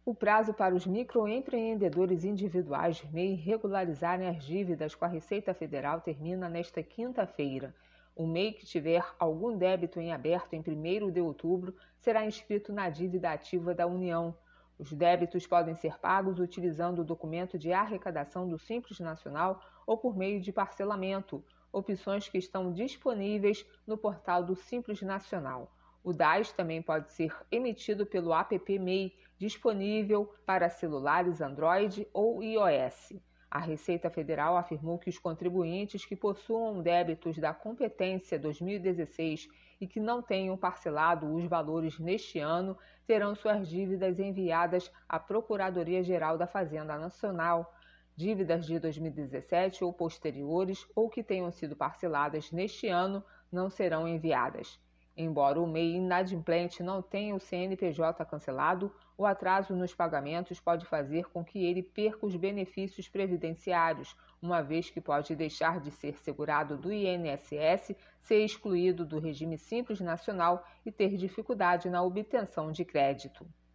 O prazo para os microempreendedores individuais MEI regularizarem as dívidas com a Receita Federal termina nesta quinta-feira. O MEI que tiver algum débito em aberto em 1º de outubro será inscrito na dívida ativa da União. Os débitos podem ser pagos utilizando o documento de arrecadação do Simples Nacional ou por meio de parcelamento, opções que estão disponíveis no portal do Simples Nacional. O DAS também pode ser emitido pelo app MEI, disponível para celulares Android ou iOS. A Receita Federal afirmou que os contribuintes que possuam débitos da competência 2016 e que não tenham parcelado os valores neste ano terão suas dívidas enviadas à Procuradoria-Geral da Fazenda Nacional. Dívidas de 2017 ou posteriores ou que tenham sido parceladas neste ano não serão enviadas. Embora o MEI inadimplente não tenha o CNPJ cancelado, o atraso nos pagamentos pode fazer com que ele perca os benefícios previdenciários, uma vez que pode deixar de ser segurado do INSS, ser excluído do regime Simples Nacional e ter dificuldade na obtenção de crédito.